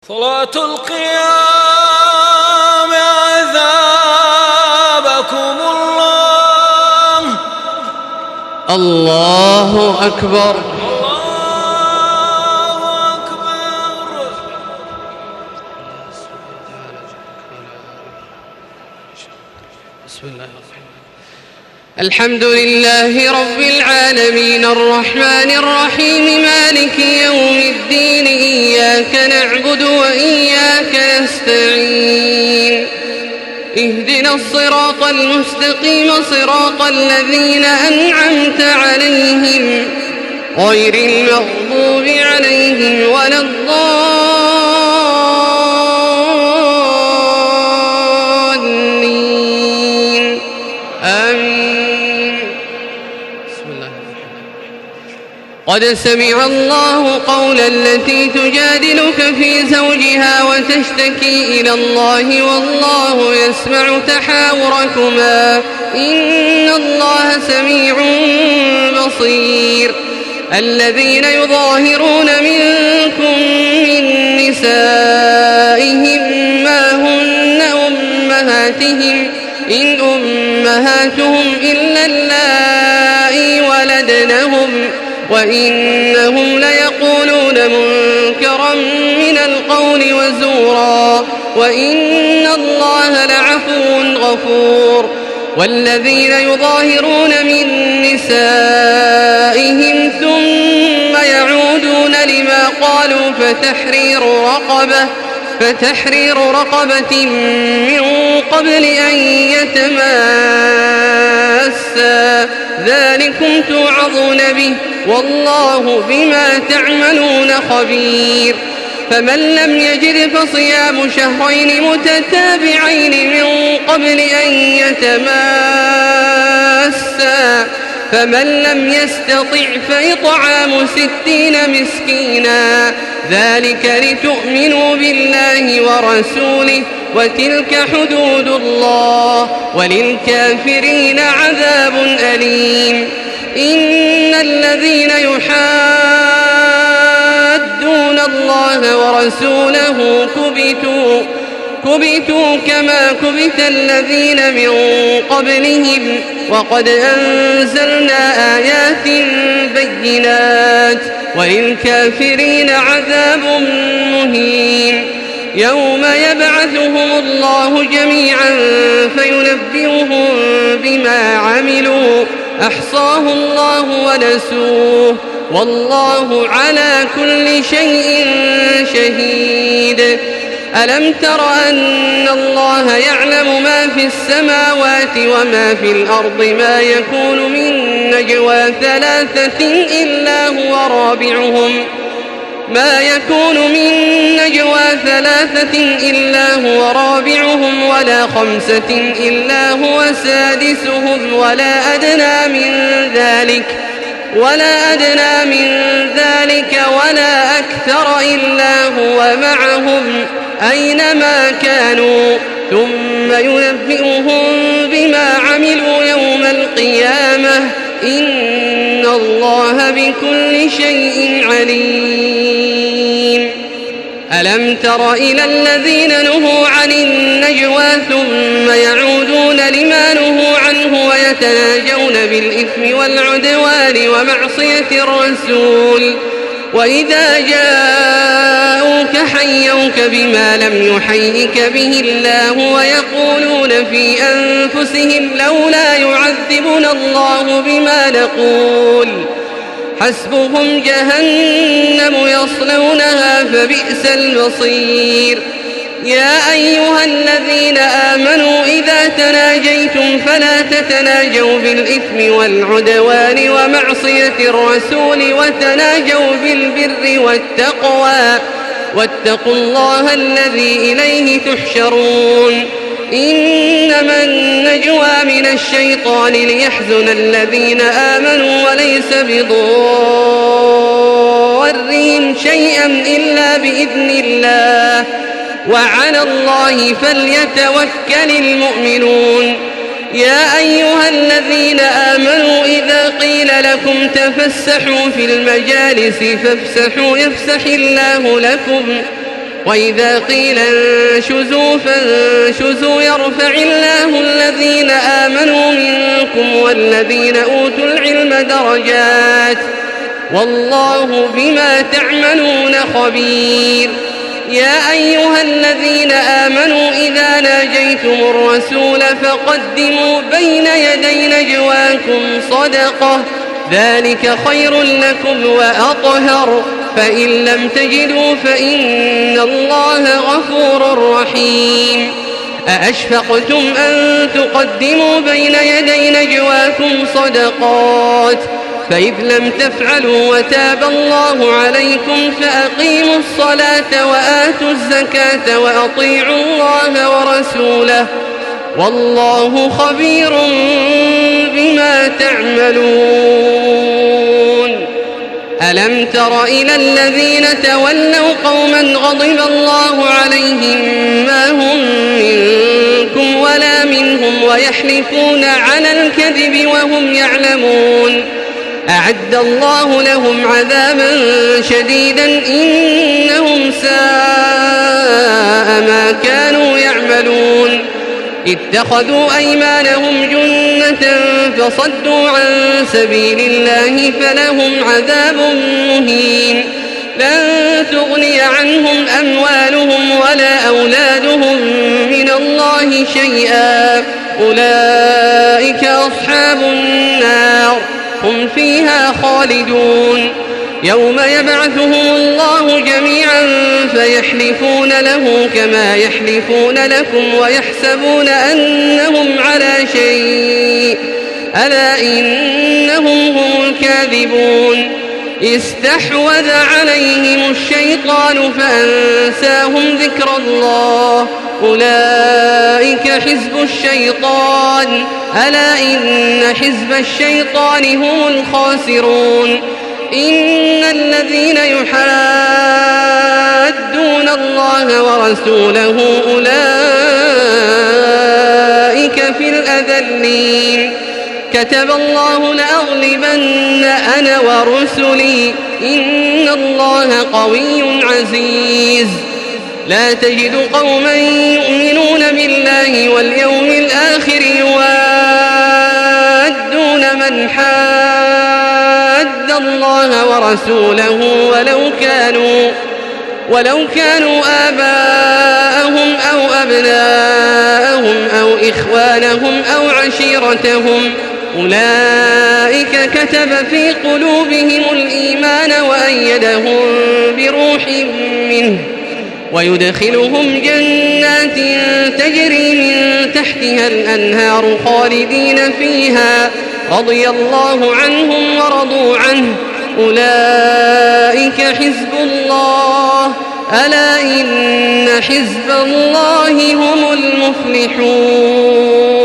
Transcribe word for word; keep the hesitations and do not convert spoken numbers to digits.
صلاة القيام عذابكم الله. الله أكبر. الله أكبر. بسم الله الحمد لله رب العالمين الرحمن الرحيم مالك يوم الدين إياك نعبد وإياك نستعين اهدنا الصراط المستقيم صراط الذين أنعمت عليهم غير المغضوب عليهم ولا الضالين آمين. قد سمع الله قولا التي تجادلك في زوجها وتشتكي إلى الله والله يسمع تحاوركما إن الله سميع بصير. الذين يظاهرون منكم من نسائهم ما هن أمهاتهم إن أمهاتهم إلا اللائي ولدنهم وإنهم ليقولون منكرا من القول وزورا وإن الله لعفو غفور. والذين يظاهرون من نسائهم ثم يعودون لما قالوا فتحرير رقبة فتحرير رقبة من قبل أن يتماسا ذلكم توعظون به والله بما تعملون خبير. فمن لم يجد فصيام شهرين متتابعين من قبل أن يتماسا فمن لم يستطع فإطعام ستين مسكينا ذلك لتؤمنوا بالله ورسوله وتلك حدود الله وللكافرين عذاب أليم. إن الذين يحادون الله ورسوله كبتوا كبتوا كما كبت الذين من قبلهم وقد أنزلنا آيات بينات وللكافرين عذاب مهين. يوم يبعثهم الله جميعا فينبئهم بما عملوا أحصاه الله ونسوه والله على كل شيء شهيد. ألم تر أن الله يعلم ما في السماوات وما في الأرض ما يكون من نجوى ثلاثة إلا هو رابعهم ما يكون من نجوى ثلاثة إلا هو رابعهم ولا خمسة إلا هو سادسهم ولا أدنى من ذلك ولا أدنى من ذلك ولا أكثر إلا هو معهم أينما كانوا ثم ينبئهم بما عملوا يوم القيامة إن الله بكل شيء عليم. ألم تر إلى الذين نهوا عن النجوى ثم يعودون لما نهوا عنه ويتناجون بالإثم والعدوان ومعصية الرسول وإذا جاءوك حيوك بما لم يحيك به الله ويقولون في أنفسهم لولا يعذبنا الله بما نقول حسبهم جهنم يصلونها فبئس المصير. يا أيها الذين آمنوا إذا تناجيتم فلا تتناجوا بالإثم والعدوان ومعصية الرسول وتناجوا بالبر والتقوى واتقوا الله الذي إليه تحشرون. إنما النجوى من الشيطان ليحزن الذين آمنوا وليس بضارهم شيئا إلا بإذن الله وعلى الله فليتوكل المؤمنون. يا أيها الذين آمنوا إذا قيل لكم تفسحوا في المجالس فافسحوا يفسح الله لكم وإذا قيل انشزوا فانشزوا يرفع الله الذين آمنوا منكم والذين أوتوا العلم درجات والله بما تعملون خبير. يا أيها الذين آمنوا إذا ناجيتم الرسول فقدموا بين يدي نجواكم صدقة ذلك خير لكم وأطهر فإن لم تجدوا فإن الله غفور رحيم. أأشفقتم أن تقدموا بين يدي نجواكم صدقات فإذ لم تفعلوا وتاب الله عليكم فأقيموا الصلاة وآتوا الزكاة وأطيعوا الله ورسوله والله خبير بما تعملون. ألم تر إلى الذين تولوا قوما غضب الله عليهم ما هم منكم ولا منهم ويحلفون على الكذب وهم يعلمون أعد الله لهم عذابا شديدا إنهم ساء ما كانوا يعملون. اتخذوا أيمانهم جنة فصدوا عن سبيل الله فلهم عذاب مهين. لن تغني عنهم أموالهم ولا أولادهم من الله شيئا أولئك أصحاب النار هم فيها خالدون. يوم يبعثهم الله جميعا فيحلفون له كما يحلفون لكم ويحسبون أنهم على شيء ألا إنهم هم الكاذبون. استحوذ عليهم الشيطان فأنساهم ذكر الله أولئك حزب الشيطان ألا إن حزب الشيطان هم الخاسرون. إن الذين يحادون الله ورسوله أولئك في الأذلين. كتب الله لأغلبن أنا ورسلي إن الله قوي عزيز. لا تجد قوما يؤمنون بالله واليوم الآخر يوادون من حاد الله ورسوله ولو كانوا ولو كانوا آباءهم أو أبناءهم أو إخوانهم أو عشيرتهم أولئك كتب في قلوبهم الإيمان وأيدهم بروح منه ويدخلهم جنات تجري من تحتها الأنهار خالدين فيها رضي الله عنهم ورضوا عنه أولئك حزب الله ألا إن حزب الله هم المفلحون.